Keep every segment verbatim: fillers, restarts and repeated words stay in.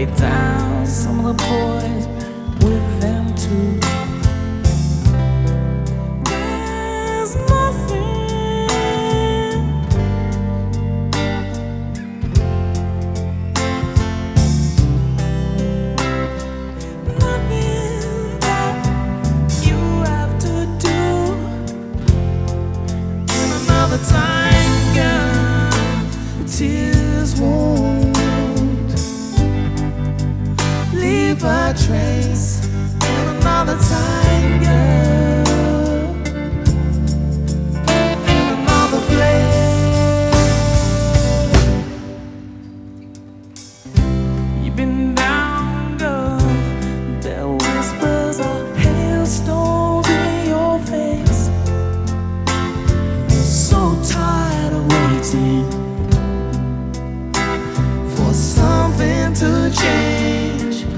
lay down some of the boys with them too. There's nothing, nothing that you have to do. In another time, girl, tears won't leave a trace. In another time, girl, in another place. You've been down, girl. There are whispers of hailstones in your face. You're so tired of waiting for something to change.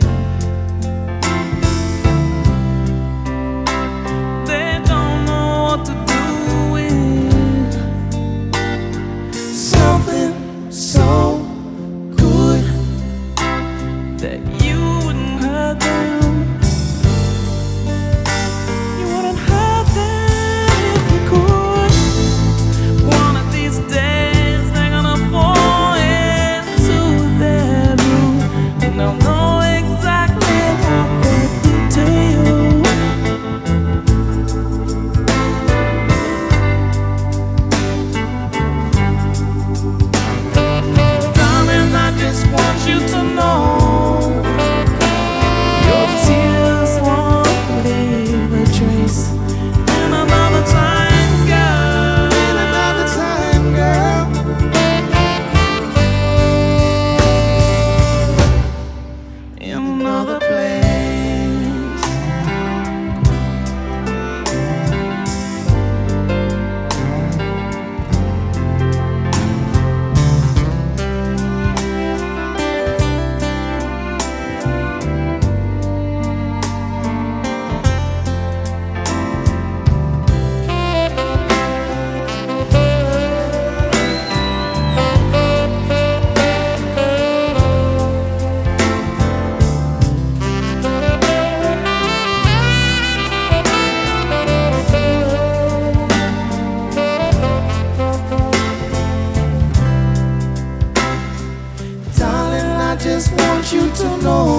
They don't know what to do with something so good that you wouldn't hurt them. You wouldn't hurt them if you could. One of these days they're gonna fall into their room, and they'll know exactly what they did to you. Darling, I just want you to know your tears won't leave a trace. In another time, girl. In another time, girl. In another place. Darling, I just want you to know